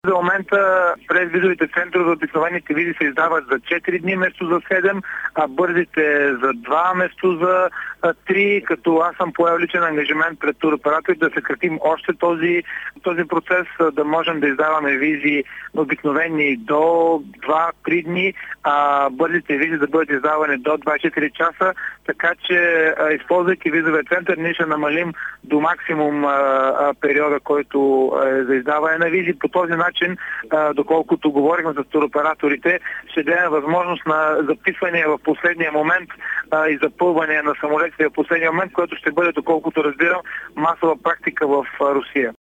За момента през визовите центрове за обикновените визи се издават за 4 дни вместо за 7, а бързите за 2 вместо за 3, като аз съм поел личен ангажимент пред туроператори да съкратим още този процес, да можем да издаваме визи обикновени до 2-3 дни, а бързите визи да бъдат издавани до 24 часа, така че използвайки визовия център, ние ще намалим до максимум периода, който е за издаване на визи. По този начин, доколкото говорихме с туроператорите, ще дадем възможност на записване в последния момент и запълване на самолетите в последния момент, което ще бъде, доколкото разбирам, масова практика в Русия.